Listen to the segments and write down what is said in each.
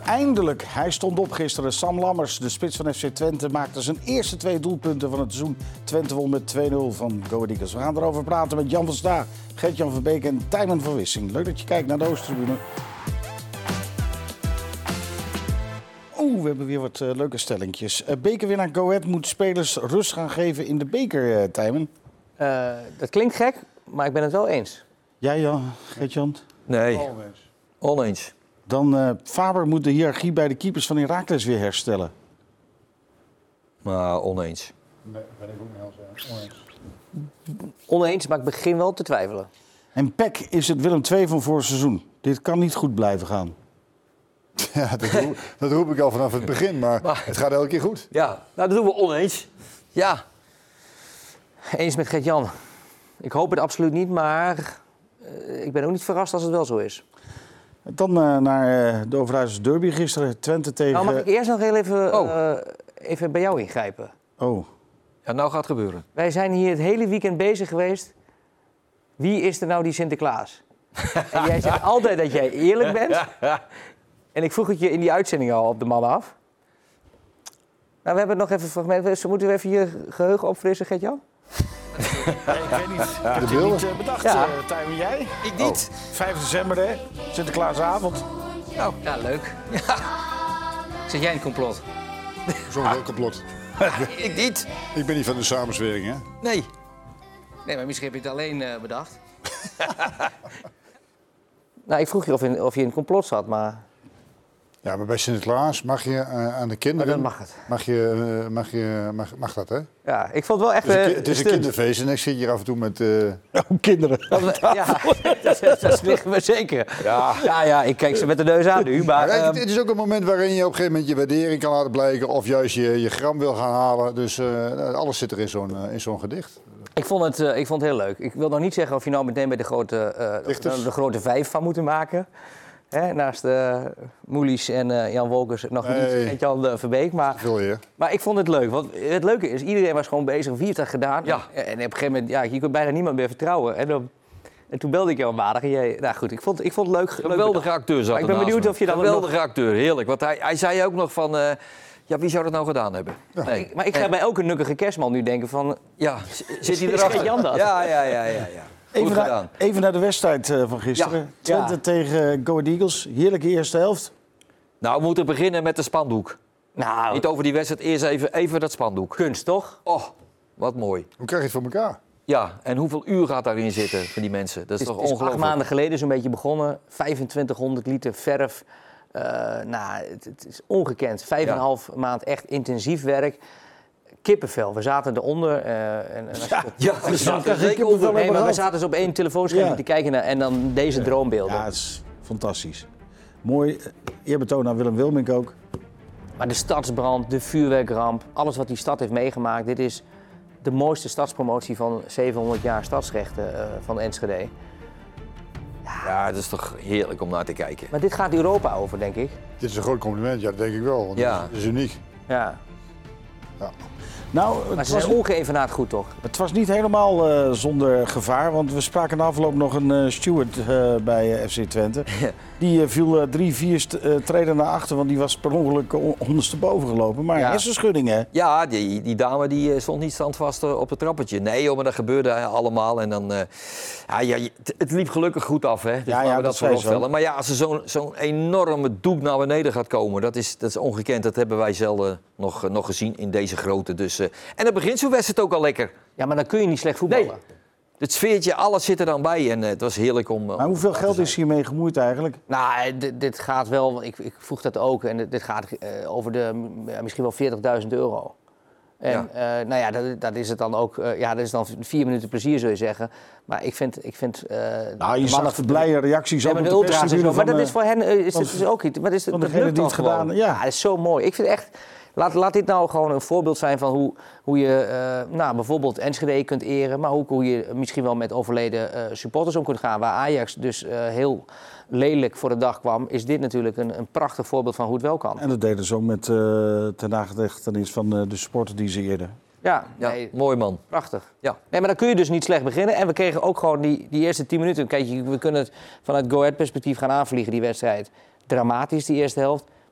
Eindelijk, hij stond op gisteren. Sam Lammers, de spits van FC Twente, maakte zijn eerste 2 doelpunten van het seizoen. Twente won met 2-0 van Go Ahead Eagles. We gaan erover praten met Jan van Sta, Gert-Jan van Beek en Tijmen van Wissing. Leuk dat je kijkt naar de Oosttribune. We hebben weer wat leuke stellingjes. Bekerwinnaar Go Ahead moet spelers rust gaan geven in de beker, Tijmen. Dat klinkt gek, maar ik ben het wel eens. Jij, Jan, Gert-Jan? Nee, oneens. Dan Faber moet de hiërarchie bij de keepers van Heracles weer herstellen. Maar oneens. Nee, ben ik ook niet heel oneens. Oneens, maar ik begin wel te twijfelen. En PEC is het Willem II van vorig seizoen. Dit kan niet goed blijven gaan. Ja, dat roep ik al vanaf het begin, maar het gaat elke keer goed. Ja, nou dat doen we oneens. Ja. Eens met Gert-Jan. Ik hoop het absoluut niet, maar ik ben ook niet verrast als het wel zo is. Dan naar de Overijsselse derby gisteren. Twente tegen... Nou, mag ik eerst nog heel even bij jou ingrijpen? Oh. Ja, nou gaat het gebeuren. Wij zijn hier het hele weekend bezig geweest. Wie is er nou die Sinterklaas? En jij zegt altijd dat jij eerlijk bent. En ik vroeg het je in die uitzending al op de mannen af. Nou, we hebben nog even fragmenten. Moeten we even je geheugen opfrissen, Gert-Jan? Nee, ik weet niet. Heb je niet bedacht, Ja. Tijmen, jij? Ik niet. 5 december, hè? Sinterklaasavond. Nou, Ja, leuk. Ja. Zit jij in het complot? Zo'n heel complot. ik niet. Ik ben niet van de samenzwering, hè? Nee. Nee, maar misschien heb je het alleen bedacht. Nou, ik vroeg je of je in het complot zat, maar... Ja, maar bij Sinterklaas mag je aan de kinderen... Maar dan mag het. Mag dat, hè? Ja, ik vond het wel echt... Het is een stunt. kinderfeest en ik zit hier af en toe met... Oh, kinderen. Ja, dat liggen we zeker. Ja, ik kijk ze met de neus aan nu, maar... Kijk, het is ook een moment waarin je op een gegeven moment je waardering kan laten blijken... of juist je gram wil gaan halen. Dus alles zit er in zo'n gedicht. Ik vond het heel leuk. Ik wil nog niet zeggen of je nou meteen bij de grote 5 van moet maken. Hè, naast Moelies en Jan Wolkers nog niet Gert-Jan Verbeek. Veel eer. Maar ik vond het leuk. Want het leuke is, iedereen was gewoon bezig. Wie heeft dat gedaan? Ja. En op een gegeven moment, je kunt bijna niemand meer vertrouwen. En toen belde ik jou maandag. Nou goed, ik vond het leuk. Geweldige acteur zat Maar ik ben ernaast benieuwd me. of je dan Geweldige acteur, heerlijk. Want hij zei ook nog van... ja, wie zou dat nou gedaan hebben? Ja. Nee. Maar ik ga bij elke nukkige kerstman nu denken van... Ja, zit hij Is erachter? Gert-Jan dat? Ja. Goed gedaan. Even naar de wedstrijd van gisteren. Ja. Twente tegen Go Ahead Eagles. Heerlijke eerste helft. Nou, we moeten beginnen met de spandoek. Nou, Niet over die wedstrijd, eerst even dat spandoek. kunst toch? Oh, wat mooi. Hoe krijg je het voor elkaar? Ja, en hoeveel uur gaat daarin zitten van die mensen? Dat is toch Het is 8 ongelooflijk? maanden geleden zo'n beetje begonnen. 2500 liter verf. Het is ongekend. 5,5 maand echt intensief werk. Kippenvel. We zaten eronder. Ja, zeker Nee, maar we zaten dus op één telefoonscherm Ja. te kijken naar, en dan deze droombeelden. Ja, het is fantastisch. Mooi. Eerbetoon aan Willem Wilmink ook. Maar de stadsbrand, de vuurwerkramp, alles wat die stad heeft meegemaakt. Dit is de mooiste stadspromotie van 700 jaar stadsrechten van Enschede. Ja, het is toch heerlijk om naar te kijken. Maar dit gaat Europa over, denk ik. Dit is een groot compliment, ja, dat denk ik wel. Want Ja. het is uniek. Ja. Nou, Maar het ze was, zijn ongeëvenaard goed, toch? het was niet helemaal zonder gevaar. Want we spraken na afloop nog een steward bij FC Twente. Die viel 3-4 treden naar achter, want die was per ongeluk ondersteboven gelopen. Maar Ja. hersenschudding, hè? Ja, die dame die stond niet standvast op het trappetje. Nee, joh, maar dat gebeurde allemaal. En dan, het liep gelukkig goed af, hè. Dus Ja, laten we dat dat zei ze vooropstellen. wel. Maar ja, als er zo'n enorme doek naar beneden gaat komen, dat is ongekend. Dat hebben wij zelden nog gezien in deze grootte. Dus, en dan begint zo'n wedstrijd ook al lekker. Ja, maar dan kun je niet slecht voetballen. Nee. Het sfeertje, alles zit er dan bij. En het was heerlijk om... Maar hoeveel geld is hiermee gemoeid eigenlijk? Nou, dit gaat wel, ik vroeg dat ook, en dit gaat over misschien wel €40.000. En dat is het dan ook, dat is dan 4 minuten plezier, zul je zeggen. Maar ik vind Nou, je zag de blije reacties Ja, ook maar op de de ultra's en perstribune zo. Maar van, dat is voor hen is het dus ook iets. Maar dat van dat degene lukt die dan het gedaan, gewoon. ja. Dat is zo mooi. Ik vind echt... Laat dit nou gewoon een voorbeeld zijn van hoe je bijvoorbeeld Enschede kunt eren, maar ook hoe je misschien wel met overleden supporters om kunt gaan. Waar Ajax dus heel lelijk voor de dag kwam, is dit natuurlijk een prachtig voorbeeld van hoe het wel kan. En dat deden ze ook met ten nagedachtenis van de supporter die ze eerden. Ja, Ja, nee, mooi man. prachtig. Ja. Nee, maar dan kun je dus niet slecht beginnen. En we kregen ook gewoon die eerste 10 minuten. Kijk, we kunnen het vanuit Go Ahead perspectief gaan aanvliegen, die wedstrijd. Dramatisch, die eerste helft.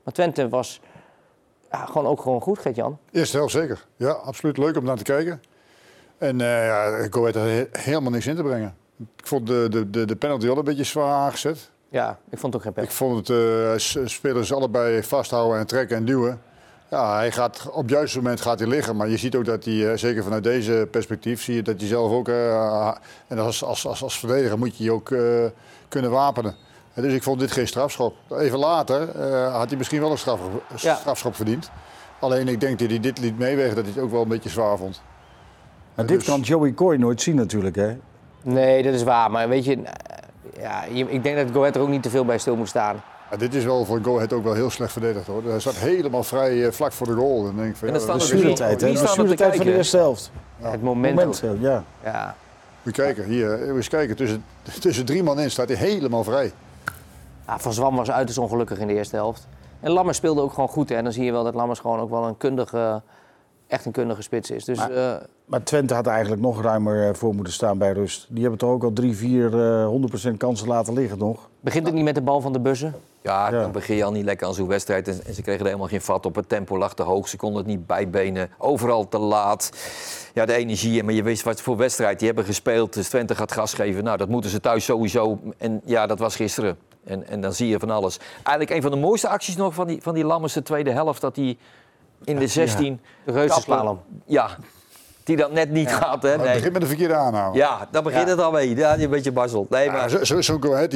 Maar Twente was gewoon ook gewoon goed, Gert-Jan. Eerste helft zeker. Ja, absoluut leuk om naar te kijken. En Go Ahead had helemaal niks in te brengen. Ik vond de penalty wel een beetje zwaar aangezet. Ja, ik vond het ook geen pech. Ik vond het spelers allebei vasthouden en trekken en duwen. Ja, hij gaat, op het juiste moment gaat hij liggen. Maar je ziet ook dat hij, zeker vanuit deze perspectief, zie je dat hij zelf ook... en als verdediger moet je ook kunnen wapenen. Dus ik vond dit geen strafschop. Even later had hij misschien wel een strafschop verdiend. Alleen ik denk dat hij dit liet meewegen, dat hij het ook wel een beetje zwaar vond. Maar dit kan Joey Coy nooit zien natuurlijk, hè? Nee, dat is waar. Maar weet je, ik denk dat Go Ahead er ook niet te veel bij stil moet staan. Ja, dit is wel voor Go Ahead ook wel heel slecht verdedigd, hoor. Hij zat helemaal vrij vlak voor de goal. Dan denk ik van, En dan dat staat is er De tijd, hè? Wie De staat er te tijd van de kijken? eerste helft. Het moment. Ja. Ja. Moet je kijken, hier, eens kijken. Tussen 3 man in staat hij helemaal vrij. Ja, Van Zwam was uiterst ongelukkig in de eerste helft. En Lammers speelde ook gewoon goed. Hè? En dan zie je wel dat Lammers gewoon ook wel echt een kundige spits is. Dus, Maar Twente had eigenlijk nog ruimer voor moeten staan bij rust. Die hebben toch ook al 3-4 100% kansen laten liggen nog. begint het niet met de bal van de bussen? Ja, dan begin je al niet lekker aan zo'n wedstrijd. En ze kregen er helemaal geen vat op. Het tempo lag te hoog. Ze konden het niet bijbenen. Overal te laat. Ja, de energie. Maar je wist wat voor wedstrijd die hebben gespeeld. Dus Twente gaat gas geven. Nou, dat moeten ze thuis sowieso. En ja, dat was gisteren. En dan zie je van alles. Eigenlijk een van de mooiste acties nog van die Lammers de tweede helft. Dat hij in de 16... De reuzenslalom. Ja, die dat net niet gaat. Hè? Het Nee. begint met een verkeerde aanhouding. Ja, dan begint het al mee. Ja, die een beetje bazzelt. Nee, maar... Zo Go Ahead,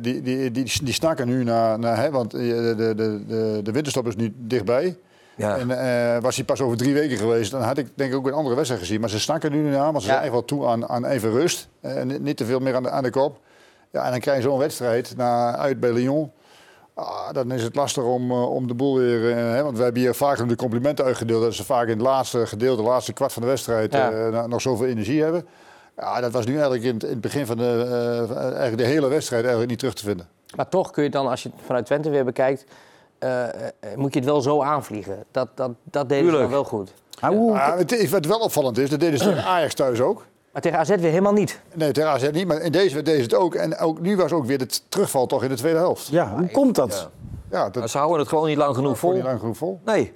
die snakken nu naar hè, want de winterstop is nu dichtbij. Ja. En was hij pas over 3 weken geweest, dan had ik denk ik ook een andere wedstrijd gezien. Maar ze snakken nu naar, want ze zijn echt wel toe aan even rust. Niet te veel meer aan de kop. Ja, en dan krijg je zo'n wedstrijd uit bij Lyon. Dan is het lastig om de boel weer... want we hebben hier vaak de complimenten uitgedeeld. Dat ze vaak in het laatste gedeelte, de laatste kwart van de wedstrijd... nog zoveel energie hebben. Ja, dat was nu eigenlijk in het begin van eigenlijk de hele wedstrijd eigenlijk niet terug te vinden. Maar toch kun je dan, als je het vanuit Twente weer bekijkt... moet je het wel zo aanvliegen. Dat deden ze dan wel goed. Wat wel opvallend is, dat deden ze tegen Ajax thuis ook. Maar tegen AZ weer helemaal niet. Nee, tegen AZ niet, maar in deze deden ze het ook. En ook, nu was ook weer de terugval toch in de tweede helft. Ja, hoe komt dat? Ja, Maar ze houden het gewoon niet lang genoeg vol. Niet lang genoeg vol. Nee.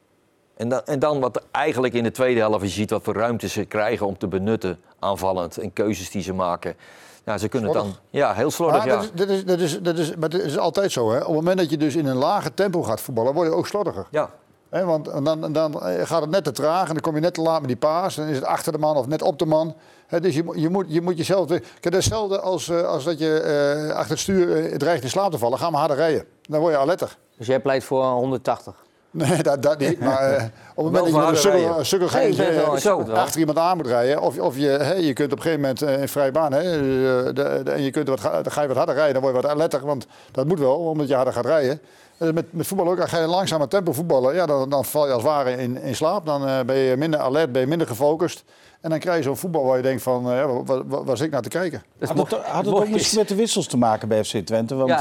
En dan wat eigenlijk in de tweede helft, je ziet wat voor ruimte ze krijgen om te benutten aanvallend. En keuzes die ze maken. Ja, ze kunnen het dan... Ja, heel slordig, ja. Maar dat is altijd zo, hè. Op het moment dat je dus in een lage tempo gaat voetballen, word je ook slordiger. Ja. Want dan gaat het net te traag en dan kom je net te laat met die paas. Dan is het achter de man of net op de man. Dus je moet jezelf... Kijk, dat is hetzelfde als dat je achter het stuur dreigt in slaap te vallen. Ga maar harder rijden. Dan word je alerter. Dus jij pleit voor 180. Nee, dat niet. Maar op het moment dat je met een sukkel achter iemand aan moet rijden... of je kunt op een gegeven moment in vrije baan... en dan ga je wat harder rijden, dan word je wat alerter. Want dat moet wel, omdat je harder gaat rijden. Met voetbal ook, als je langzamer tempo voetballen... Ja, dan val je als het ware in slaap. Dan ben je minder alert, ben je minder gefocust. En dan krijg je zo'n voetbal waar je denkt van... waar zit ik naar te kijken? Had het ook misschien met de wissels te maken bij FC Twente? Want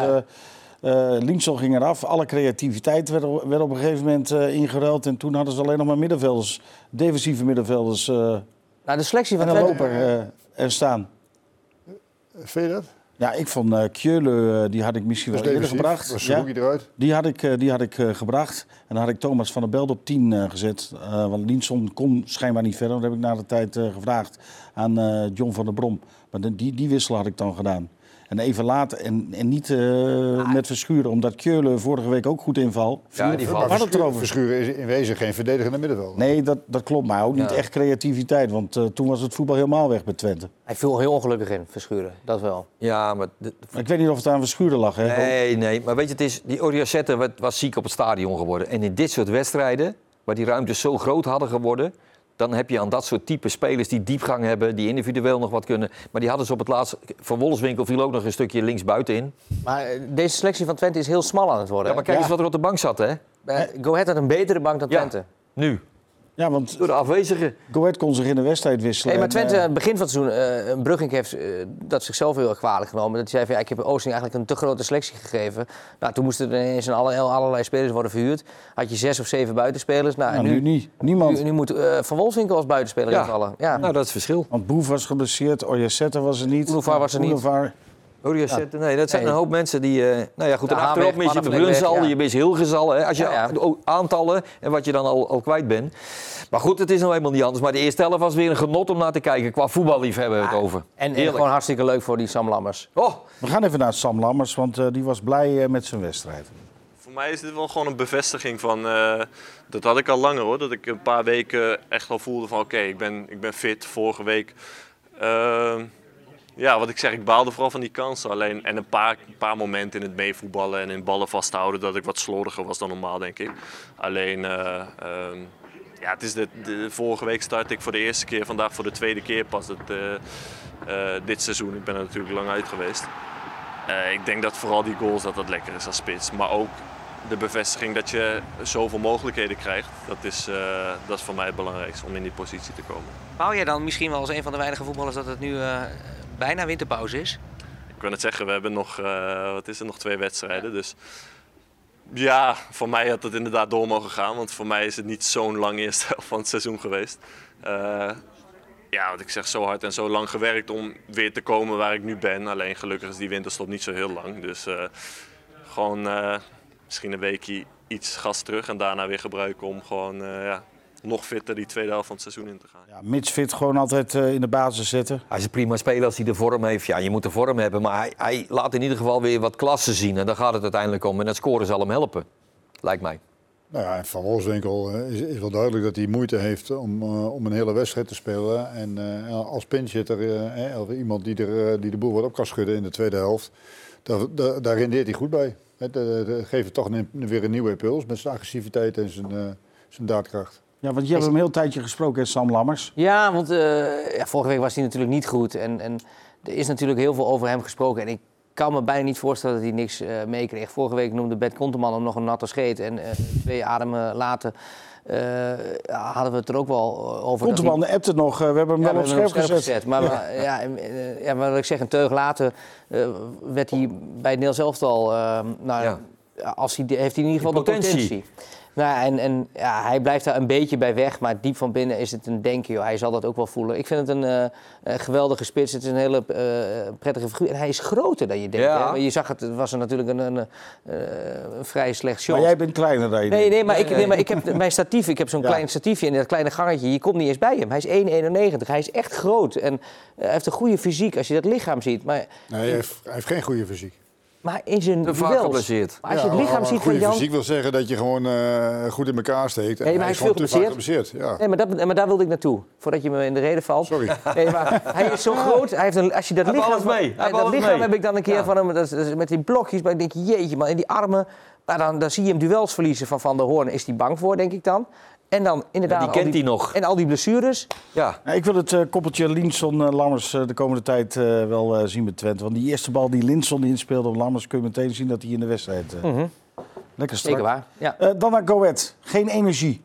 Linksel ging eraf, alle creativiteit werd op een gegeven moment ingeruild. En toen hadden ze alleen nog maar middenvelders, defensieve middenvelders Nou, de selectie van en een Twente... loper er staan. Vind je dat? Ja, ik vond Kjöle, die had ik misschien wel eerder gebracht. Was Saruki eruit? Die had ik gebracht. En dan had ik Thomas van der Belt op 10 gezet. Want Linson kon schijnbaar niet verder. Dat heb ik na de tijd gevraagd aan John van der Brom. Maar die wissel had ik dan gedaan. En even later, en niet met Verschuren, omdat Kjöle vorige week ook goed inval. Ja, die Waar het erover? Verschuren is in wezen geen verdedigende middenvelder. Nee, dat klopt. Maar ook niet echt creativiteit. Want toen was het voetbal helemaal weg bij Twente. Hij viel heel ongelukkig in, Verschuren. Dat wel. Ja, maar... Maar ik weet niet of het aan Verschuren lag. Hè? Nee. Maar weet je, het is, die Oriasette was ziek op het stadion geworden. En in dit soort wedstrijden, waar die ruimtes zo groot hadden geworden... dan heb je aan dat soort type spelers die diepgang hebben... die individueel nog wat kunnen. Maar die hadden ze op het laatst... Van Wolfswinkel viel ook nog een stukje linksbuiten in. Maar deze selectie van Twente is heel smal aan het worden. Ja, maar kijk eens wat er op de bank zat, hè? Go Ahead had een betere bank dan Twente. Nu. Ja, want Door de afwezigen. Go Ahead kon zich in de wedstrijd wisselen. Hey, maar Twente, aan het begin van het seizoen, Brugging heeft dat zichzelf heel erg kwalijk genomen. Dat hij zei van, ik heb Oosting eigenlijk een te grote selectie gegeven. Nou, toen moesten er ineens allerlei spelers worden verhuurd. Had je 6 of 7 buitenspelers. Nou, nu niet. Niemand. Nu moet Van Wolfswinkel als buitenspeler invallen. Ja. Nou, dat is het verschil. Want Boef was geblesseerd, Oyasette was er niet. Boulevard was er niet. Boulevard. Nee, dat zijn een hoop mensen die... nou ja, goed, en De achterop Haanweg, mis je de Pannenvleck, Brunsal, ja. je mist Hilgezal. Hè, als je Ja. aantallen en wat je dan al kwijt bent. Maar goed, het is nou helemaal niet anders. Maar de eerste helft was weer een genot om naar te kijken. Qua voetballiefhebber hebben we het over. En Heerlijk. gewoon hartstikke leuk voor die Sam Lammers. Oh, We gaan even naar Sam Lammers, want die was blij met zijn wedstrijd. Voor mij is dit wel gewoon een bevestiging van, dat had ik al langer hoor, dat ik een paar weken echt al voelde van oké, ik ben fit. Vorige week, ja wat ik zeg, ik baalde vooral van die kansen alleen. En een paar momenten in het meevoetballen en in ballen vasthouden dat ik wat slordiger was dan normaal denk ik. Alleen, ja het is de vorige week startte ik voor de eerste keer, vandaag voor de tweede keer pas dit seizoen. Ik ben er natuurlijk lang uit geweest. Ik denk dat vooral die goals dat lekker is als spits. Maar ook de bevestiging dat je zoveel mogelijkheden krijgt. Dat is voor mij het belangrijkste om in die positie te komen. Wou jij dan misschien wel als een van de weinige voetballers dat het nu bijna winterpauze is? Ik wil net zeggen, we hebben nog, nog 2 wedstrijden. Dus ja, voor mij had het inderdaad door mogen gaan. Want voor mij is het niet zo'n lang eerste helft van het seizoen geweest. Ja, wat ik zeg, zo hard en zo lang gewerkt om weer te komen waar ik nu ben. Alleen gelukkig is die winterstop niet zo heel lang. Dus gewoon misschien een weekje iets gas terug en daarna weer gebruiken om gewoon nog fitter die tweede helft van het seizoen in te gaan. Ja, Mitch fit gewoon altijd in de basis zetten. hij is een prima speler als hij de vorm heeft. Ja, je moet de vorm hebben, maar hij laat in ieder geval weer wat klasse zien. En daar gaat het uiteindelijk om. En dat scoren zal hem helpen, lijkt mij. Nou ja, en Van Wolfswinkel is wel duidelijk dat hij moeite heeft om een hele wedstrijd te spelen. En als pinchitter, of iemand die de boel wat op kan schudden in de tweede helft, daar rendeert hij goed bij. Dat geeft toch weer een nieuwe impuls met zijn agressiviteit en zijn daadkracht. Ja, want je hebt hem een heel tijdje gesproken, hè, Sam Lammers. Ja, want vorige week was hij natuurlijk niet goed. En er is natuurlijk heel veel over hem gesproken. En ik kan me bijna niet voorstellen dat hij niks meekreeg. Vorige week noemde Bert Konteman hem nog een natte scheet. En 2 ademen later hadden we het er ook wel over. Konteman appte het nog, we hebben hem wel op scherp gezet. Maar maar wat ik zeg, een teug later werd hij bij het Nederlands elftal... heeft hij in ieder geval de potentie. Nou, en hij blijft daar een beetje bij weg, maar diep van binnen is het een denken. Joh. Hij zal dat ook wel voelen. Ik vind het een geweldige spits. Het is een hele prettige figuur. En hij is groter dan je denkt. Ja. Hè? Maar je zag het was er natuurlijk een vrij slecht shot. Maar jij bent kleiner dan je denkt. Nee, maar ik heb mijn statief. Ik heb zo'n klein statiefje in dat kleine gangetje. Je komt niet eens bij hem. Hij is 1,91. Hij is echt groot. En hij heeft een goede fysiek als je dat lichaam ziet. Maar, Nee, hij heeft geen goede fysiek. maar in zijn Te vaak duels. geblesseerd. Maar als je het lichaam ziet van goede Jan... fysiek wil zeggen dat je gewoon goed in elkaar steekt. Nee, maar hij is veel gewoon te vaak geblesseerd. Ja. Nee, maar daar wilde ik naartoe. Voordat je me in de reden valt. Sorry. Nee, maar hij is zo groot. Hij heeft als je dat Hij heeft lichaam... alles mee. Hij heeft dat alles lichaam mee. heb ik dan een keer van hem. Dat is met die blokjes. Maar ik denk, jeetje man. En die armen. Maar dan zie je hem duels verliezen van der Hoorn. Is hij bang voor, denk ik dan. En dan inderdaad... Ja, die kent hij nog. En al die blessures. Ja. Nou, ik wil het koppeltje Linson-Lammers de komende tijd wel zien met Twente. Want die eerste bal die Linson inspeelde op Lammers... kun je meteen zien dat hij in de wedstrijd... lekker strak. Zeker waar. Ja. Dan naar Go Ahead. Geen energie.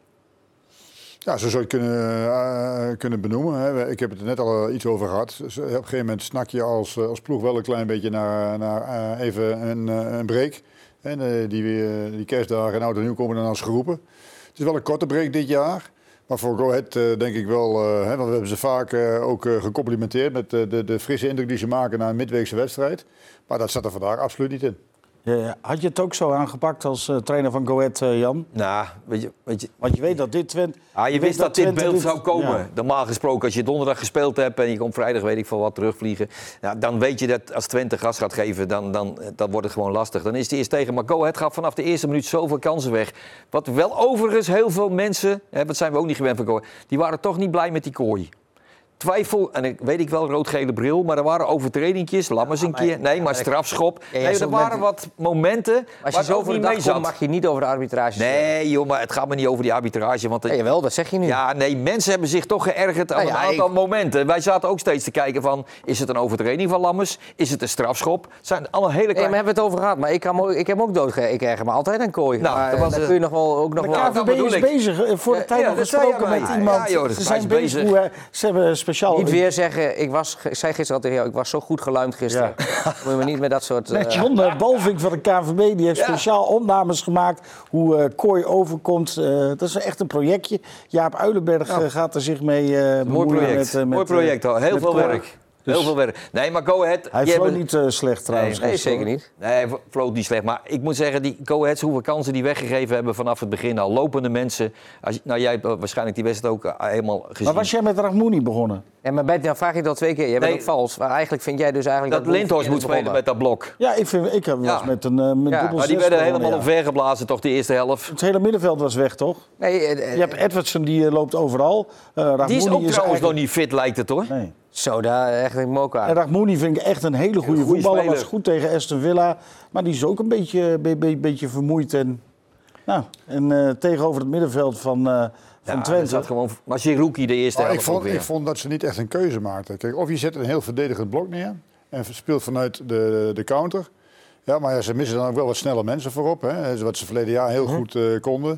Ja, zo zou je het kunnen benoemen. Hè. Ik heb het er net al iets over gehad. Dus op een gegeven moment snak je als ploeg wel een klein beetje naar even een break. En die kerstdagen en oud en nieuw komen dan als geroepen. Het is wel een korte break dit jaar. Maar voor Go Ahead denk ik wel, want we hebben ze vaak ook gecomplimenteerd met de frisse indruk die ze maken na een midweekse wedstrijd. Maar dat zat er vandaag absoluut niet in. Ja, had je het ook zo aangepakt als trainer van Go Ahead, Jan? Nou, weet je, Want je weet dat dit Twente... je wist dat dit Twente beeld zou komen. Ja. Normaal gesproken, als je donderdag gespeeld hebt en je komt vrijdag, weet ik veel wat, terugvliegen. Ja, dan weet je dat als Twente gas gaat geven, dan wordt het gewoon lastig. Dan is het eerst tegen. Maar Go Ahead gaat vanaf de eerste minuut zoveel kansen weg. Wat wel overigens heel veel mensen, dat zijn we ook niet gewend van Go Ahead, die waren toch niet blij met die kooi. Twijfel, en ik weet wel, rood-gele bril, maar er waren overtredingjes, Lammers een keer. Nee, maar strafschop. Ja, Nee, er waren wat momenten Als waar je het zo ook voor de niet dag mee komt, zat. mag je niet over de arbitrage Nee, joh, maar het gaat me niet over die arbitrage. Want Ja, jawel, dat zeg je nu. ja, nee, mensen hebben zich toch geërgerd aan Nou ja, een aantal ik- momenten. Wij zaten ook steeds te kijken van, is het een overtreding van Lammers? Is het een strafschop? Het zijn allemaal hele Nee, kleine... maar hebben we het over gehad. Maar ik heb hem ook doodgegeven. Ik erger me altijd aan kooi. Nou, maar dat was dan het. kun je nog wel... Ook nog De wel dat KVB bedoel is ik. bezig. Voor de Ja, tijd ja, nog dat zei gesproken jij met mij. iemand. Ja, joh, ze hij zijn is bezig. bezig. Ze hebben speciaal... Niet weer zeggen, ik zei gisteren al tegen jou, ik was zo goed geluimd gisteren. Moet je me niet met dat soort... Net John Balvink van de KVB die heeft speciaal opnames gemaakt hoe Kooi overkomt. Dat is echt een projectje. Jaap Uilenberg gaat er zich mee bemoeien. Mooi project, mooi project al. Heel met veel Kooi. werk. Heel veel werk. Nee, maar Go Ahead... Hij die floot hebben- niet slecht trouwens. Nee, gisteren, zeker niet. Nee, hij floot niet slecht. Maar ik moet zeggen, die Go Aheads, hoeveel kansen die weggegeven hebben vanaf het begin al. Lopende mensen. Jij hebt waarschijnlijk die wedstrijd ook helemaal gezien. Maar was jij met Rahmouni begonnen? Ja, maar dan vraag ik dat 2 keer. Jij bent Nee. ook vals. Maar eigenlijk vind jij dus eigenlijk dat Lindhorst moet spelen met dat blok. Ja, ik was Ja. met een dubbel Maar die 6 werden begonnen, helemaal ja. omvergeblazen, toch, de eerste helft. Het hele middenveld was weg, toch? Nee, Je hebt Edwardson, die loopt overal. Rahmouni Die is ook trouwens eigenlijk... nog niet fit, lijkt het hoor. Nee. zo, daar echt een moka. En Rahmouni vind ik echt een hele goede goede voetballer. speler. Was goed tegen Aston Villa. Maar die is ook een beetje vermoeid. En tegenover het middenveld van Dat Twente. zat gewoon Mazirouki de eerste Maar helft ook weer. ik vond dat ze niet echt een keuze maakten. Kijk, of je zet een heel verdedigend blok neer en speelt vanuit de counter. Ja, maar ja, ze missen dan ook wel wat snelle mensen voorop. Hè, wat ze verleden jaar heel goed konden.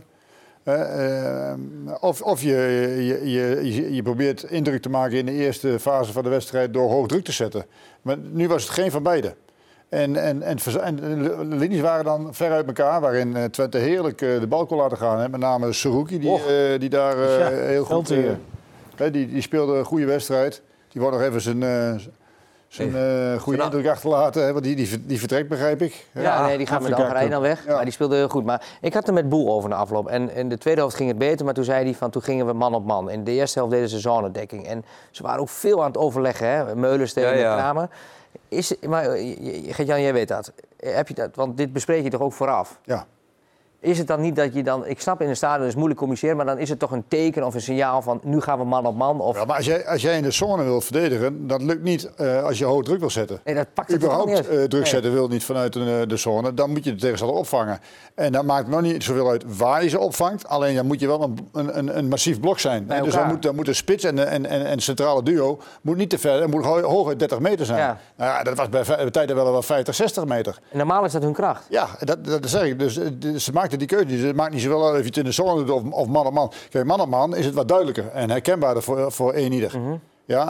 Of je probeert indruk te maken in de eerste fase van de wedstrijd door hoog druk te zetten. Maar nu was het geen van beide. En de linies waren dan ver uit elkaar, waarin Twente heerlijk de bal kon laten gaan. Hè. Met name Seruki, die daar heel goed... die speelde een goede wedstrijd. Die wordt nog even zijn goede indruk achterlaten. Hè, want die vertrekt, begrijp ik. Ja, nee, die gaat met Afrika Algerije dan weg. Ja. Maar die speelde heel goed. Maar ik had er met Boel over na afloop. En in de tweede helft ging het beter, maar toen zei hij van toen gingen we man op man. In de eerste helft deden ze zonedekking. En ze waren ook veel aan het overleggen, hè. Meulens tegen Kramer. Maar Gert-Jan, jij weet dat. Heb je dat. Want dit bespreek je toch ook vooraf? Ja. Is het dan niet dat je dan... Ik snap in een stadion is moeilijk communiceren, maar dan is het toch een teken of een signaal van nu gaan we man op man? Of... Ja, maar als jij in de zone wilt verdedigen, dat lukt niet als je hoog druk wil zetten. Nee, dat pakt het toch Überhaupt niet uit. druk zetten wil niet vanuit de zone. Dan moet je de tegenstander opvangen. En dat maakt nog niet zoveel uit waar je ze opvangt. Alleen dan moet je wel een massief blok zijn. Bij Dus elkaar. dan moet de spits en centrale duo moet niet te ver. Het moet hooguit 30 meter zijn. Ja. Nou ja, dat was bij tijden wel 50, 60 meter. En normaal is dat hun kracht. Ja, dat zeg ik. Dus ze maakten die keuze. Ze maakt niet zoveel uit of je het in de zone doet of man op man. Kijk, man op man is het wat duidelijker en herkenbaarder voor één ieder. Ja,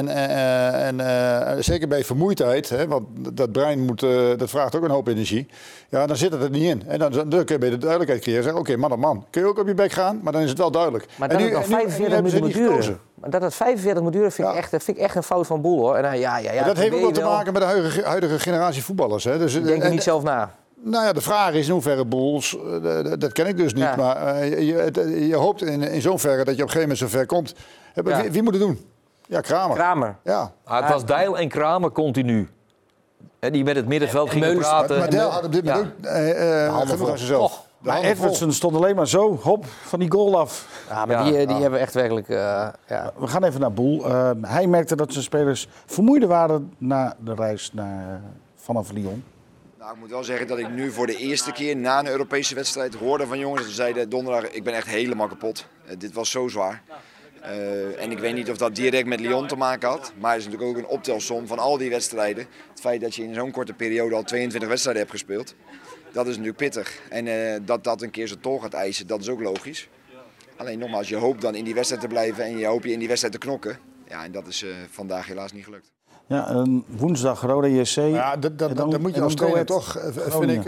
en zeker bij vermoeidheid, hè, want dat brein dat vraagt ook een hoop energie. Ja, dan zit het er niet in. En dan kun je bij de duidelijkheid creëren. Zeggen, oké, man op man. Kun je ook op je bek gaan, maar dan is het wel duidelijk. Maar dat het nog 45 minuten moet duren. Maar dat het 45 moet duren, vind ik echt een fout van Boel, hoor. En, Maar dat heeft ook wat te maken met de huidige generatie voetballers. Hè. Dus, Denk er niet zelf na. Nou ja, de vraag is in hoeverre Boels, dat ken ik dus niet. Ja. Maar je hoopt in zoverre dat je op een gegeven moment zover komt. Wie moet het doen? Ja, Kramer. Ja. Het was Dijl en Kramer continu. Die met het middenveld gingen Meulens. praten. Maar Del had op dit moment ook genoeg aan zichzelf. Maar Edwardson stond alleen maar zo, hop, van die goal af. Ja, maar die hebben echt werkelijk... We gaan even naar Boel. Hij merkte dat zijn spelers vermoeider waren na de reis vanaf Lyon. Nou, ik moet wel zeggen dat ik nu voor de eerste keer na een Europese wedstrijd hoorde van jongens. Ze zeiden donderdag, ik ben echt helemaal kapot. Dit was zo zwaar. En ik weet niet of dat direct met Lyon te maken had. Maar het is natuurlijk ook een optelsom van al die wedstrijden. Het feit dat je in zo'n korte periode al 22 wedstrijden hebt gespeeld. Dat is natuurlijk pittig. En dat een keer zijn tol gaat eisen, dat is ook logisch. Alleen nogmaals, je hoopt dan in die wedstrijd te blijven en je hoopt je in die wedstrijd te knokken. Ja, en dat is vandaag helaas niet gelukt. Ja, woensdag Roda JC. Ja, dat moet je als trainer toch, vind ik,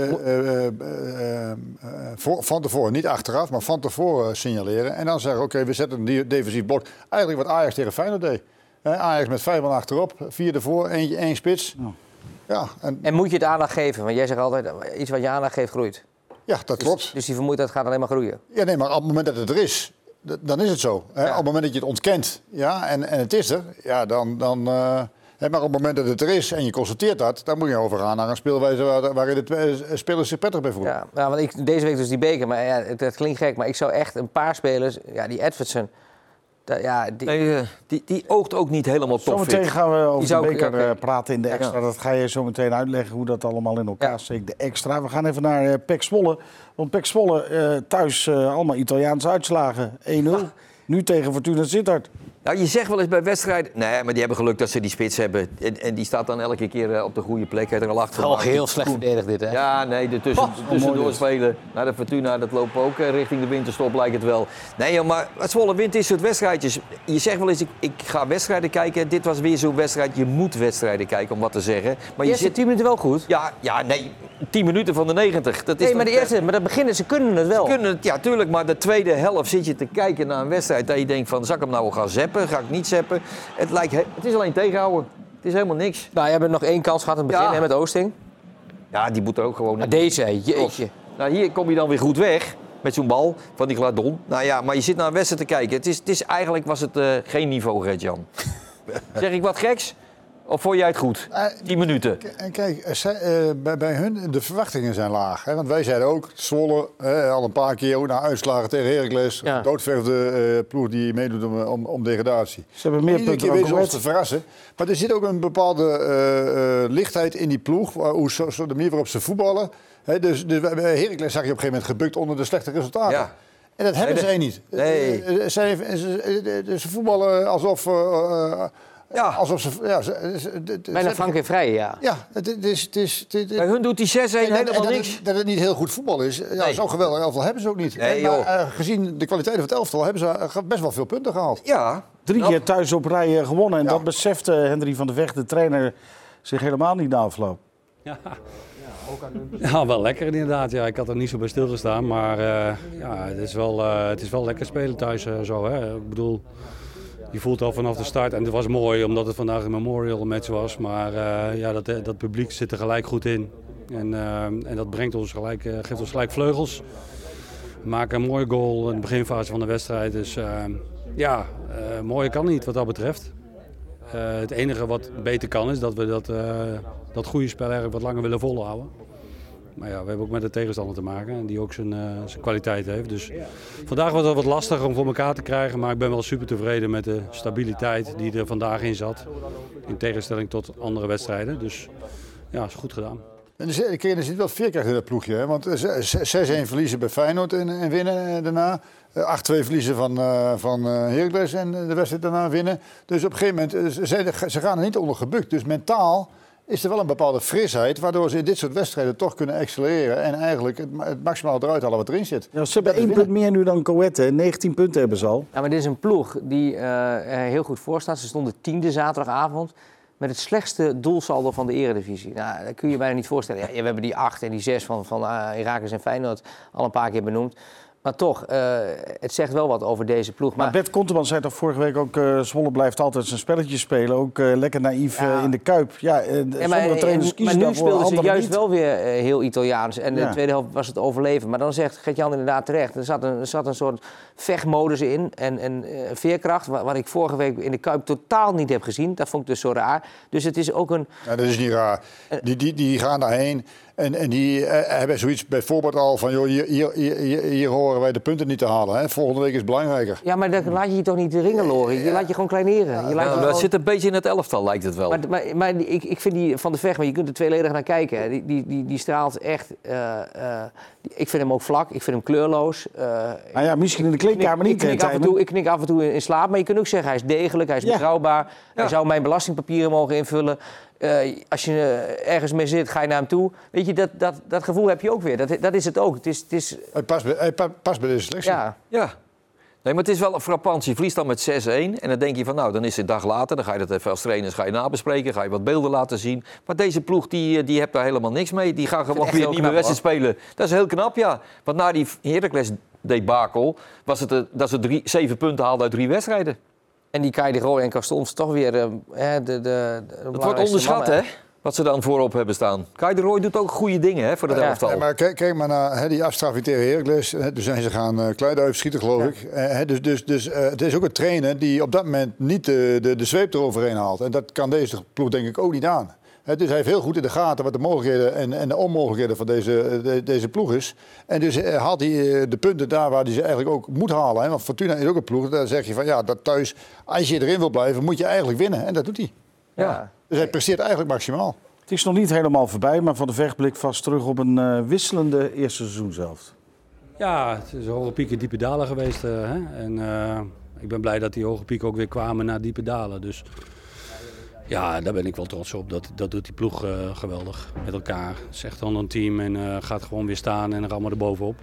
van tevoren, niet achteraf, maar van tevoren signaleren. En dan zeggen, oké, we zetten een defensief blok. Eigenlijk wat Ajax tegen Feyenoord deed. Ajax met 5 man achterop, 4 ervoor, 1 spits. Ja, En moet je het aandacht geven? Want jij zegt altijd, iets wat je aandacht geeft groeit. ja, dat klopt. Dus die vermoeidheid gaat alleen maar groeien. Ja, nee, maar op het moment dat het er is, dan is het zo. Hè? Ja. Op het moment dat je het ontkent, ja, en het is er, ja, maar op het moment dat het er is en je constateert dat, dan moet je overgaan naar een speelwijze waarin de spelers zich prettig bij voelen. Ja, want deze week dus die beker, maar ja, het klinkt gek, maar ik zou echt een paar spelers, ja, die Edwardson, Die oogt ook niet helemaal Zometeen topfit. gaan we over de zou ik- beker oké. praten in de extra. Dat ga je zo meteen uitleggen hoe dat allemaal in elkaar steekt, de extra. We gaan even naar PEC Zwolle. Want PEC Zwolle thuis allemaal Italiaanse uitslagen. 1-0. Nu tegen Fortuna Sittard. Nou, je zegt wel eens bij wedstrijden... Nee, maar die hebben geluk dat ze die spits hebben. En die staat dan elke keer op de goede plek. Hij er al achter. Oh, heel slecht verdedigd dit, hè? Ja, nee, tussendoor spelen naar de Fortuna, dat loopt ook richting de winterstop, lijkt het wel. Nee, joh, maar het Zwolle wint dit soort wedstrijdjes. Je zegt wel eens, ik ga wedstrijden kijken. Dit was weer zo'n wedstrijd. Je moet wedstrijden kijken, om wat te zeggen. Maar Je zit 10 minuten wel goed. Ja, nee, 10 minuten van de 90. Dat is Nee, maar toch- de eerste, maar dat beginnen, ze kunnen het wel. kunnen het, ja, tuurlijk, maar de tweede helft zit je te kijken naar een wedstrijd dat je denkt van, zal ik hem nou gaan zeppen? zeppen, ga ik niet zeppen? Het is alleen tegenhouden. Het is helemaal niks. Nou, je hebt nog 1 kans gehad in het begin Ja. hè, met Oosting. Ja, die moet er ook gewoon... Maar deze, jeetje. Nou, hier kom je dan weer goed weg met zo'n bal van die Gladon. Nou ja, maar je zit naar een wedstrijd te kijken. Eigenlijk was het geen niveau, Gert-Jan. Zeg ik wat geks? Of vond jij het goed? 10 minuten. En kijk, bij hun, de verwachtingen zijn laag. Hè? Want wij zeiden ook, Zwolle, al een paar keer ook na uitslagen tegen Heracles. Ja. Doodverfde ploeg die meedoet om degradatie. Ze hebben meer Iedere punten keer dan weten ze ons Go te verrassen. Maar er zit ook een bepaalde lichtheid in die ploeg. De manier waarop ze voetballen. Hè, dus bij Heracles zag je op een gegeven moment gebukt onder de slechte resultaten. Ja. En dat hebben zij niet. Nee. Ze voetballen alsof... Ja. Alsof ze... Bijna frank en vrij, ja. Ja, het is... Bij hun doet die 6-1 helemaal niks. Dat het niet heel goed voetbal is. Ja, Nee. zo'n geweldig elftal hebben ze ook niet. Nee, Maar gezien de kwaliteit van het elftal hebben ze best wel veel punten gehaald. Ja. 3 keer thuis op rij gewonnen. En Ja. dat besefte Hendry van der Vecht, de trainer, zich helemaal niet na afloop. Ja, wel lekker inderdaad. Ja, ik had er niet zo bij stilgestaan. Maar ja, het is wel lekker spelen thuis zo. Hè. Ik bedoel, je voelt al vanaf de start. En het was mooi omdat het vandaag een memorial match was. Maar ja, dat publiek zit er gelijk goed in. En dat brengt ons gelijk, geeft ons gelijk vleugels. We maken een mooie goal in de beginfase van de wedstrijd. Dus ja, mooier kan niet wat dat betreft. Het enige wat beter kan is dat we dat goede spel eigenlijk wat langer willen volhouden. Maar ja, we hebben ook met de tegenstander te maken en die ook zijn kwaliteit heeft. Dus vandaag was het wat lastiger om voor elkaar te krijgen. Maar ik ben wel super tevreden met de stabiliteit die er vandaag in zat. In tegenstelling tot andere wedstrijden. Dus ja, is goed gedaan. En er zit wel veerkracht in dat ploegje. Hè? Want 6-1 verliezen bij Feyenoord en winnen daarna. 8-2 verliezen van Heracles en de wedstrijd daarna winnen. Dus op een gegeven moment, ze gaan er niet onder gebukt. Dus mentaal is er wel een bepaalde frisheid, waardoor ze in dit soort wedstrijden toch kunnen excelleren. En eigenlijk het maximaal eruit halen wat erin zit. Ja, ze hebben 1 punt meer nu dan Coët. 19 punten hebben ze al. Ja, maar dit is een ploeg die er heel goed voor staat. Ze stonden 10e zaterdagavond met het slechtste doelsaldo van de Eredivisie. Nou, dat kun je je bijna niet voorstellen. Ja, we hebben die 8 en die 6 van Heracles en Feyenoord al een paar keer benoemd. Maar toch, het zegt wel wat over deze ploeg. Maar Bert Konteman zei toch vorige week ook... Zwolle blijft altijd zijn spelletje spelen. Ook lekker naïef in de Kuip. Ja, sommige trainers kiezen maar nu daarvoor, speelden ze juist niet. wel weer heel Italiaans. En de tweede helft was het overleven. Maar dan zegt Gert-Jan inderdaad terecht. Er zat een soort vechtmodus in. En veerkracht, wat ik vorige week in de Kuip totaal niet heb gezien. Dat vond ik dus zo raar. Dus het is ook een... Ja, dat is niet raar. Die gaan daarheen. En die hebben zoiets bijvoorbeeld al van... Joh, hier horen wij de punten niet te halen. Hè? Volgende week is het belangrijker. Ja, maar dan laat je je toch niet de ringen loren. Je laat je gewoon kleineren. Dat zit een beetje in het elftal, lijkt het wel. Maar ik vind die Van der Vecht, maar je kunt er tweeledig naar kijken. Hè. Die straalt echt... ik vind hem ook vlak, ik vind hem kleurloos. Nou ja, misschien in de kleedkamer niet. Ik knik af en toe in slaap, maar je kunt ook zeggen... hij is degelijk, hij is betrouwbaar. Hij zou mijn belastingpapieren mogen invullen. Als je ergens mee zit, ga je naar hem toe. Weet je, dat gevoel heb je ook weer. Dat is het ook. Hij past bij deze selectie. Ja. Nee, maar het is wel frappant. Je verliest dan met 6-1 en dan denk je van nou, dan is het een dag later. Dan ga je dat even als trainers nabespreken, ga je wat beelden laten zien. Maar deze ploeg, die hebt daar helemaal niks mee. Die gaan gewoon weer een nieuwe wedstrijd spelen. Dat is heel knap, ja. Want na die Heracles-debakel was het dat ze 7 punten haalden uit 3 wedstrijden. En die Kai de Roy en Castons toch weer de het wordt onderschat, hè? Wat ze dan voorop hebben staan. Kai de Roy doet ook goede dingen, hè, voor de elftal. Ja, maar kijk maar naar die afstraffing tegen Heracles. Dus zijn ze gaan Kluiduif schieten, geloof ik. Dus het is ook een trainer die op dat moment niet de zweep eroverheen haalt. En dat kan deze ploeg denk ik ook niet aan. Dus hij heeft heel goed in de gaten wat de mogelijkheden en de onmogelijkheden van deze ploeg is. En dus haalt hij de punten daar waar hij ze eigenlijk ook moet halen. Hè? Want Fortuna is ook een ploeg. Daar zeg je van ja, dat thuis, als je erin wil blijven, moet je eigenlijk winnen. En dat doet hij. Ja. Dus hij presteert eigenlijk maximaal. Het is nog niet helemaal voorbij, maar Van der Vecht blikt vast terug op een wisselende eerste seizoen zelf. Ja, het is hoge pieken, diepe dalen geweest. Hè? En ik ben blij dat die hoge pieken ook weer kwamen na diepe dalen. Dus ja, daar ben ik wel trots op. Dat doet die ploeg geweldig met elkaar. Het is echt dan een team en gaat gewoon weer staan en rammen er bovenop.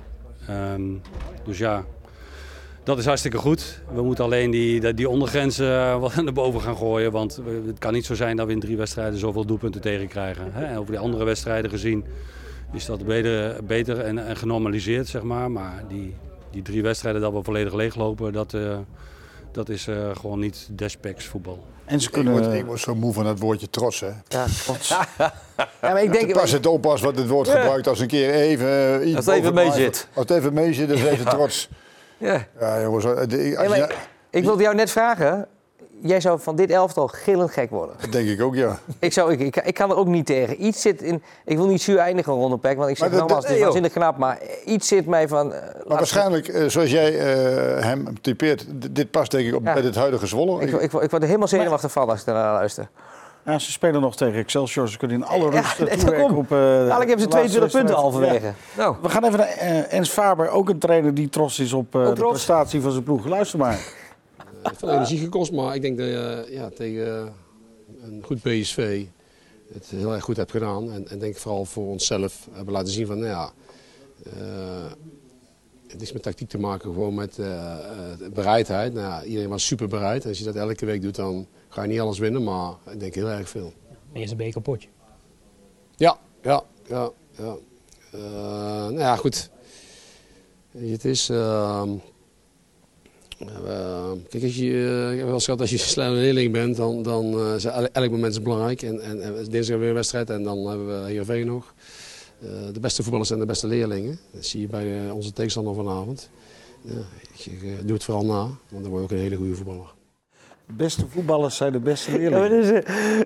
Dus ja, dat is hartstikke goed. We moeten alleen die ondergrenzen wat naar boven gaan gooien. Want het kan niet zo zijn dat we in 3 wedstrijden zoveel doelpunten tegenkrijgen. Hè? Over die andere wedstrijden gezien is dat beter en genormaliseerd, zeg maar. Maar die 3 wedstrijden dat we volledig leeglopen, dat is gewoon niet despeks voetbal. En ze kunnen... Ik word zo moe van het woordje trots, hè. Ja, trots. Ja, maar ik denk... Pas het oppas wat het wordt gebruikt als een keer even... iets Als het even mee zit. Als het even mee zit, dan is even trots. Ja. Ja, jongens. Ik wilde jou net vragen. Jij zou van dit elftal gillend gek worden. Dat denk ik ook, ja. Ik kan er ook niet tegen. Iets zit in... Ik wil niet zuur eindigen, Ron de Pek, want ik zeg nogmaals, het is waanzinnig knap. Maar iets zit mij van... Maar waarschijnlijk, zoals jij hem typeert, dit past denk ik bij dit huidige Zwolle. Ik word er helemaal zenuwachtig van als ik ernaar luister. Ja, ze spelen nog tegen Excelsior. Ze kunnen in alle rust toewerken op... Dadelijk hebben ze 22 punten halverwege. Ja. Nou. We gaan even naar Ernst Faber, ook een trainer die trots is op de prestatie van zijn ploeg. Luister maar. Het heeft veel energie gekost, maar ik denk dat je tegen een goed PSV het heel erg goed hebt gedaan. En denk vooral voor onszelf hebben laten zien van, het is met tactiek te maken, gewoon met bereidheid. Iedereen was super bereid. Als je dat elke week doet, dan ga je niet alles winnen, maar ik denk heel erg veel. En je is een bekerpotje. Ja. Goed. Het is... Kijk, ik heb wel eens gehad, als je een snelle leerling bent, dan is elk moment is belangrijk. En dinsdag weer een wedstrijd en dan hebben we Heerenveen nog. De beste voetballers zijn de beste leerlingen. Dat zie je bij onze tegenstander vanavond. Doe het vooral na, want dan word je ook een hele goede voetballer. De beste voetballers zijn de beste leerlingen.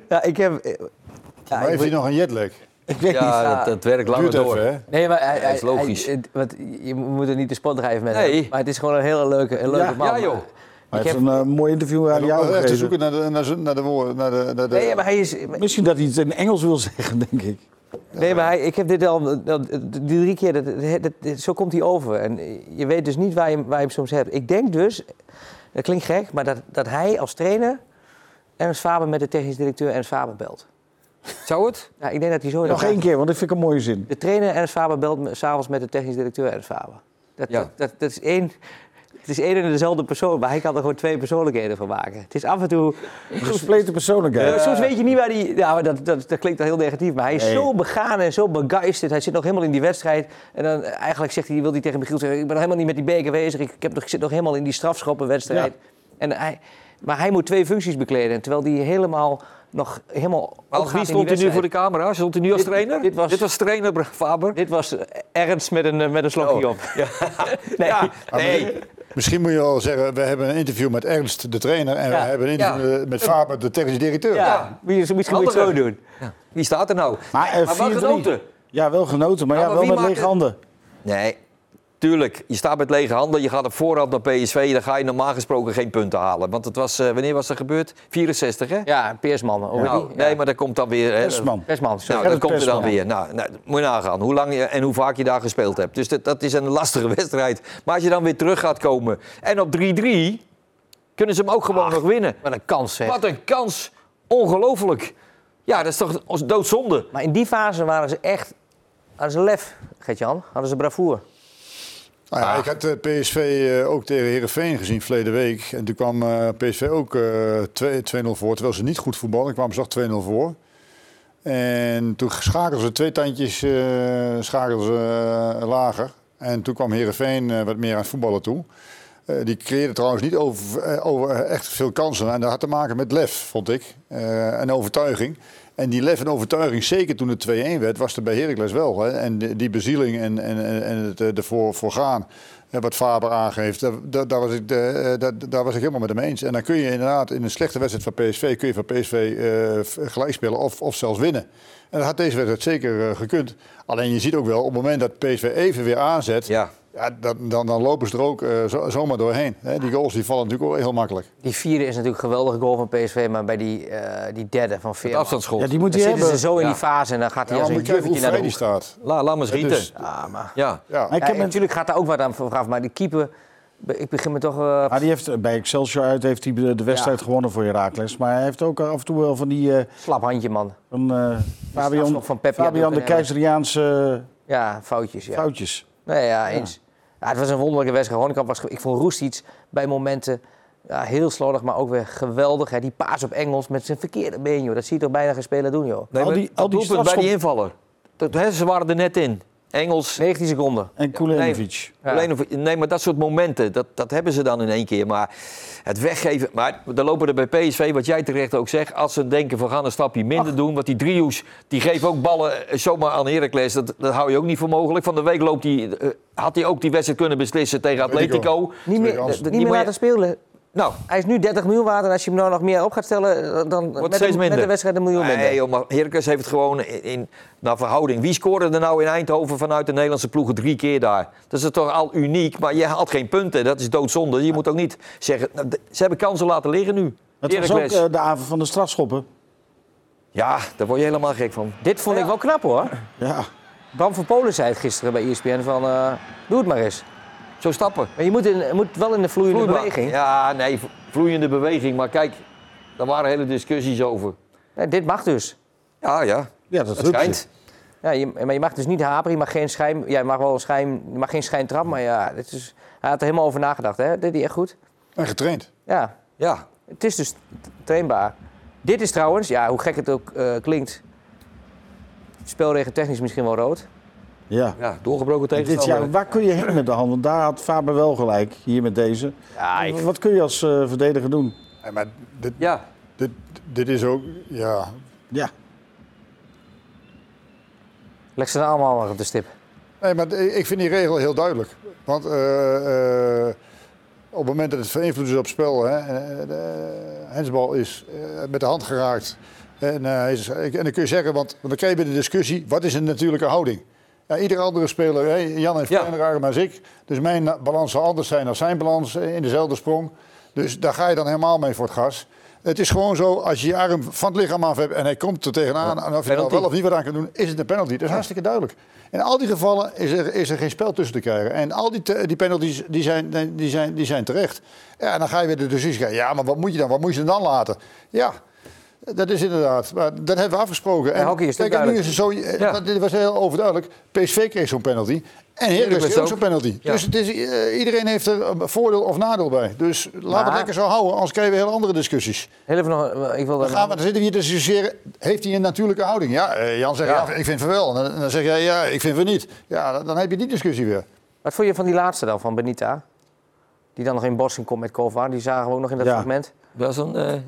Maar heeft hij nog een jetlag? Ik weet Ja, dat werkt langer door. Even, hè? Nee, maar Dat is logisch. Je moet er niet de spot drijven met Nee. hem. Maar het is gewoon een hele leuke man. Ja, joh. Hij heeft een mooi interview aan jou Even te gegeven. zoeken naar de woorden. Nee, maar hij is... Misschien dat hij het in Engels wil zeggen, denk ik. Nee, maar ik heb dit al die 3 keer, zo komt hij over. En je weet dus niet waar je hem soms hebt. Ik denk dus, dat klinkt gek, maar dat hij als trainer Ernst Faber met de technisch directeur Ernst Faber belt. Zou het? Ja, ik denk dat hij zo... Nog 1 keer, want dat vind ik een mooie zin. De trainer Ernst Faber belt s'avonds met de technisch directeur Ernst Faber. Dat is één... Het is één en dezelfde persoon, maar hij kan er gewoon 2 persoonlijkheden van maken. Het is af en toe... Een gespleten persoonlijkheid. Soms weet je niet waar hij... Ja, maar dat klinkt dan heel negatief, maar hij is zo begaan en zo begeisterd. Hij zit nog helemaal in die wedstrijd. En dan eigenlijk wil hij tegen Michiel zeggen... Ik ben nog helemaal niet met die beker bezig. Ik zit nog helemaal in die strafschoppenwedstrijd. Ja. Maar hij moet 2 functies bekleden. Terwijl hij helemaal... Als wie stond hij nu voor de camera? Stond hij nu als trainer? Dit was trainer Faber. Dit was Ernst met een slokje op. Ja. Nee. Misschien moet je wel zeggen, we hebben een interview met Ernst, de trainer. En we hebben een interview met Faber, de technisch directeur. Ja, misschien moet je het zo doen. Ja. Wie staat er nou? Maar wel genoten. Ja, wel genoten, maar wel met lege handen. Nee, tuurlijk. Je staat met lege handen, je gaat op voorhand naar PSV... dan ga je normaal gesproken geen punten halen. Want het was, wanneer was dat gebeurd? 64, hè? Ja, Peersman. Nee, maar dat komt dan weer... Persman. Nou, dat komt er dan weer. Nou, moet je nagaan hoe lang en hoe vaak je daar gespeeld hebt. Dus dat is een lastige wedstrijd. Maar als je dan weer terug gaat komen en op 3-3... kunnen ze hem ook gewoon nog winnen. Wat een kans, zeg. Wat een kans. Ongelooflijk. Ja, dat is toch doodzonde. Maar in die fase waren ze echt... Hadden ze lef, Gert-Jan. Hadden ze bravoure. Nou ja, ik had PSV ook tegen Heerenveen gezien verleden week. En toen kwam PSV ook 2-0 voor. Terwijl ze niet goed voetballen. kwamen ze toch 2-0 voor. En toen schakelden ze 2 tandjes lager. En toen kwam Heerenveen wat meer aan het voetballen toe. Die creëerde trouwens niet over echt veel kansen. En dat had te maken met lef, vond ik. En overtuiging. En die lef en overtuiging, zeker toen het 2-1 werd, was er bij Heracles wel. Hè? En die bezieling en het ervoor gaan, wat Faber aangeeft, daar was ik helemaal met hem eens. En dan kun je inderdaad in een slechte wedstrijd van PSV, gelijk spelen of zelfs winnen. En dat had deze wedstrijd zeker gekund. Alleen je ziet ook wel, op het moment dat PSV even weer aanzet... Ja, dan lopen ze er ook zomaar doorheen. Die goals die vallen natuurlijk ook heel makkelijk. Die 4e is natuurlijk een geweldige goal van PSV, maar bij die derde van Veerman... Het afstandsschot. Ja, die moet hij zitten hebben. ze zo in die fase en dan gaat hij als een juffertje naar de hoek. Staat. Laat me schieten. Dus, Natuurlijk gaat daar ook wat aan vooraf, maar die keeper... Ik begin me toch... Maar die heeft, bij Excelsior uit heeft hij de wedstrijd gewonnen voor Heracles. Maar hij heeft ook af en toe wel van die... slap handje, man. Fabian de Keizeriaanse... Ja, foutjes. Nee, eens. Ja, het was een wonderlijke wedstrijd. Ik vond Roestic bij momenten heel slordig, maar ook weer geweldig. Hè. Die paas op Engels met zijn verkeerde been, joh. Dat zie je toch bijna geen speler doen, joh. Nee, al die doelpunten bij die invaller. Ze waren er net in. Engels. 19 seconden. En Kulenovic. Nee, maar dat soort momenten, dat hebben ze dan in één keer. Maar het weggeven... Maar dan lopen er bij PSV, wat jij terecht ook zegt... als ze denken, we gaan een stapje minder doen... want die driehoes, die geven ook ballen zomaar aan Heracles. Dat hou je ook niet voor mogelijk. Van de week had hij ook die wedstrijd kunnen beslissen tegen Atletico. Niet meer laten spelen. Nou, hij is nu 30 miljoen waard en als je hem nou nog meer op gaat stellen, dan met de wedstrijd een miljoen minder. Nee, maar Heracles heeft het gewoon naar verhouding. Wie scoorde er nou in Eindhoven vanuit de Nederlandse ploegen 3 keer daar? Dat is toch al uniek, maar je haalt geen punten. Dat is doodzonde. Je moet ook niet zeggen... Ze hebben kansen laten liggen nu. Het Heracles. was ook de avond van de strafschoppen. Ja, daar word je helemaal gek van. Dit vond ik wel knap hoor. Ja. Bram van Polen zei het gisteren bij ESPN van doe het maar eens. Zo stappen. Maar je moet wel in de vloeiende beweging. Ja, nee, vloeiende beweging. Maar kijk, daar waren hele discussies over. Ja, dit mag dus. Ja, dat schijnt. Ja, maar je mag dus niet haperen, je mag geen schijn... Ja, je mag wel je mag geen schijntrap, maar ja, hij had er helemaal over nagedacht. Hè? Dat deed hij echt goed. En getraind. Ja. Het is dus trainbaar. Dit is trouwens, ja, hoe gek het ook klinkt... Spelregel technisch misschien wel rood. Ja, doorgebroken tegenstander. Waar kun je heen met de hand? Want daar had Faber wel gelijk, hier met deze. Ja, Wat kun je als verdediger doen? Ja, maar dit is ook... Ja. Leg ze dan allemaal op de stip. Nee, maar ik vind die regel heel duidelijk. Want op het moment dat het van invloed is op spel... de hensbal is met de hand geraakt... En dan kun je zeggen, want dan krijg je de discussie, wat is een natuurlijke houding? Ja, iedere andere speler, Jan heeft kleinere armen als ik, dus mijn balans zal anders zijn dan zijn balans in dezelfde sprong. Dus daar ga je dan helemaal mee voor het gas. Het is gewoon zo, als je je arm van het lichaam af hebt en hij komt er tegenaan, en of je er wel of niet wat aan kan doen, is het een penalty. Dat is hartstikke duidelijk. In al die gevallen is er geen spel tussen te krijgen. En al die penalties die zijn terecht. Ja, en dan ga je weer de discussie krijgen. Ja, maar wat moet je dan? Wat moet je dan laten? Ja. Dat is inderdaad, maar dat hebben we afgesproken. En hockey is kijk, nu is het zo, dit was heel overduidelijk. PSV kreeg zo'n penalty en Heracles kreeg ook zo'n penalty. Ja. Dus het is, iedereen heeft er een voordeel of nadeel bij. Dus laten we het lekker zo houden, anders krijgen we heel andere discussies. Dan zitten we hier te discussiëren, heeft hij een natuurlijke houding? Ja, Jan zegt, ik vind van wel. En dan zeg jij, ja, ik vind van niet. Ja, dan heb je die discussie weer. Wat vond je van die laatste dan, van Benita? Die dan nog in botsing komt met Kovar. Die zagen we ook nog in dat fragment. Dat is een...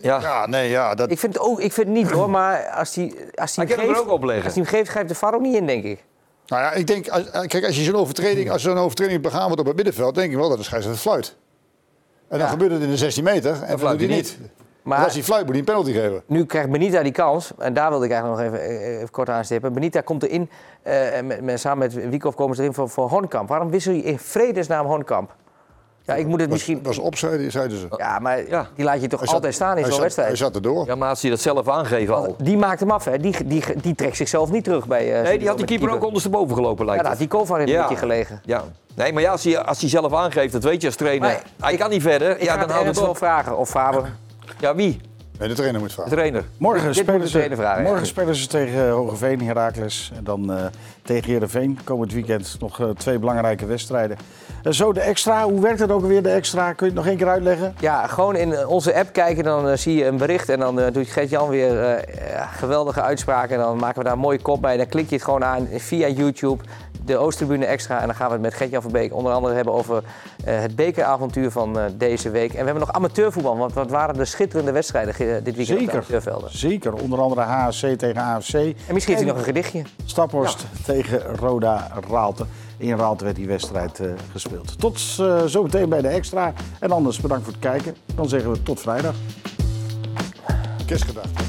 dat... Ik vind het niet hoor, maar als hij hem geeft, grijpt de VAR ook niet in, denk ik. Nou ja, ik denk, als je zo'n overtreding begaan wordt op het middenveld, denk ik wel dat de scheidsrechter fluit. En dan gebeurt het in de 16 meter en dan doet hij niet. Maar als hij fluit, moet hij een penalty geven. Nu krijgt Benita die kans, en daar wilde ik eigenlijk nog even kort aanstippen. Benita komt erin, samen met Wiekhoff komen ze erin voor Hornkamp. Waarom wissel je in vredesnaam Hornkamp? Ja, ik moet het misschien... Dat was opzij, zeiden ze. Ja, maar die laat je toch altijd staan in zo'n wedstrijd? Hij zat erdoor. Ja, maar als hij dat zelf aangeeft al. Die maakt hem af, hè? Die trekt zichzelf niet terug bij... nee, die had die keeper ook ondersteboven gelopen, lijkt het. Ja, die Kovar heeft een beetje gelegen. Ja. Nee, maar ja, als hij zelf aangeeft, dat weet je als trainer. Maar hij kan niet verder. Ik ga dan het wel vragen, of Faber. Ja, wie? Nee, de trainer moet vragen. De trainer. Morgen spelen ze tegen Hoogeveen, Heracles. En dan tegen Heerenveen. Komend weekend nog 2 belangrijke wedstrijden. Zo de extra. Hoe werkt het ook weer, de extra? Kun je het nog één keer uitleggen? Ja, gewoon in onze app kijken. Dan zie je een bericht. En dan doet Gert-Jan weer geweldige uitspraken. En dan maken we daar een mooie kop bij. Dan klik je het gewoon aan via YouTube. De Oosttribune Extra. En dan gaan we het met Gert-Jan Verbeek onder andere hebben over het bekeravontuur van deze week. En we hebben nog amateurvoetbal. Want wat waren de schitterende wedstrijden dit weekend op de amateurvelden. Zeker. Onder andere HSC tegen AFC. En misschien heeft hij nog een gedichtje. Staphorst tegen Roda Raalte. In Raalte werd die wedstrijd gespeeld. Tot zometeen bij de Extra. En anders bedankt voor het kijken. Dan zeggen we tot vrijdag. Kerstgedag.